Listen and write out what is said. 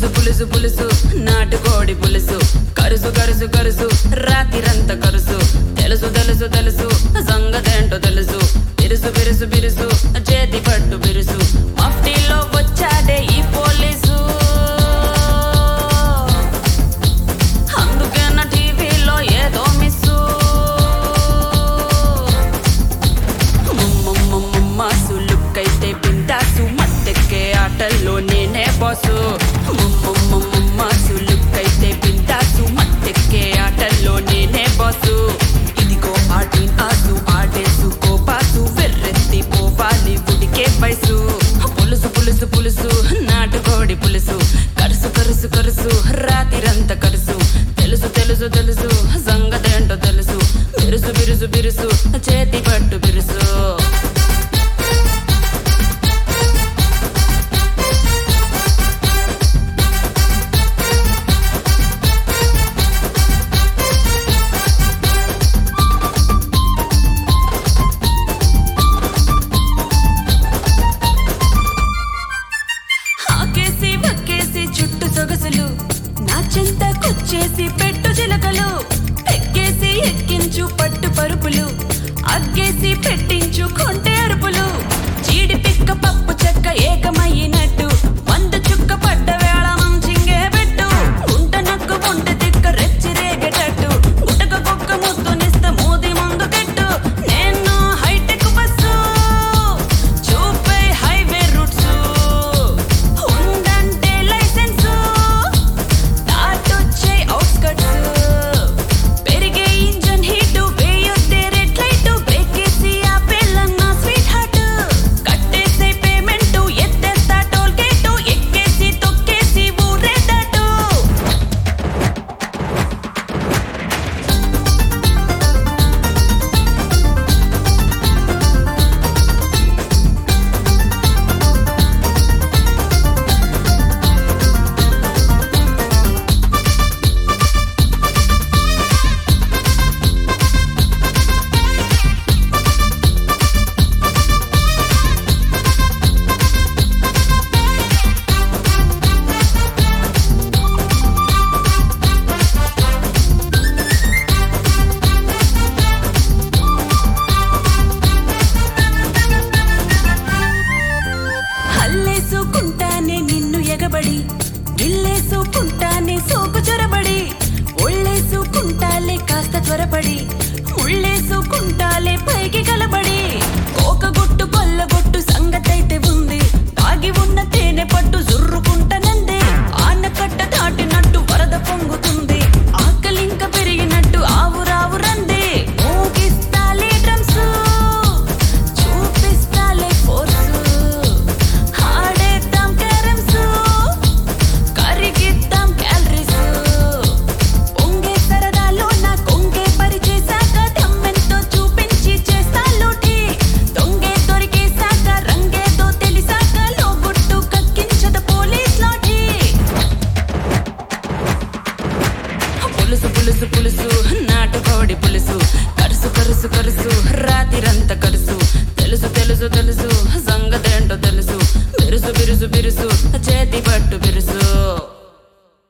పులుసు పులుసు పులుసు నాటుకోడి పులుసు కరుసు కరుసు కరుసు రాత్రిరంతా కరుసు తెలుసు తెలుసు తెలుసు సంగతేంటో తెలుసు బిరుసు బిరుసు బిరుసు చేతి పట్టు బిరుసు మఫ్టీలో వచ్చాడే ఈ పోలీసు అందుకే నా టీవీలో ఏదో మిస్సు మాసు లుక్కైతే బిందాసు మత్తెక్కే ఆటల్లో నేనే బాసు మాసు లుక్కైతే బిందాసు మత్తెక్కే ఆటల్లో నేనే బాసు ఇదిగో ఆడిన్ ఆసు ఆడేసు కోపాసు వెర్రెత్తి పోవాలి ఉడికే వయసు పులుసు పులుసు పులుసు నాటుకోడి పులుసు కరుసు కరుసు కరుసు రాత్రిరంతా కరుసు తెలుసు తెలుసు తెలుసు సంగతేంటో తెలుసు బిరుసు బిరుసు బిరుసు చేతి పట్టు బిరుసు చుట్టు సొగసులు నా చెంతకొచ్చేసి పెట్టు చిలకలు ఎక్కేసి ఎక్కించు పట్టు పరుపులు అగ్గేసి పెట్టించు కొంటె అరుపులు చీడి పిక్క పప్పు చెక్క ఏకమయ్యినట్టు వంద చుక్క పడ్డ వేళ మంచింగే పెట్టు గుంట నక్కు గుంట తిక్క రెచ్చి రేగేటట్టు గుటక కుక్క ముద్దునిస్త మూది ముందు పెట్టు నేను హైటెక్ బస్సు చూపే హైవే రూట్స్ హల్లేసుకుంటానే నిన్ను ఎగబడి ఇల్లేసుకుంటానే సోకు చొరబడి ఒళ్ళేసుకుంటాలే కాస్త త్వరపడి ముళ్ళేసుకుంటాలే పైకి కలబడి కోకగొట్టు కొల్లగొట్టు సంగతైతే ఉంది దాగి ఉన్న తేనె పట్టు జుర్రుకుంటనందే ఆనకట్ట దాటినట్టు వరద పొంగుతుంది ఆకలింక పెరిగినట్టు ఆవురావు రందే మోగిస్తాలే డ్రమ్స్ చూపిస్తాలే ఫోర్సు పులుసు పులుసు నాటుకోడి పులుసు కరుసు కరుసు కరుసు రాత్రిరంతా కరుసు తెలుసు తెలుసు తెలుసు సంగతేంటో తెలుసు బిరుసు బిరుసు బిరుసు చేతి పట్టు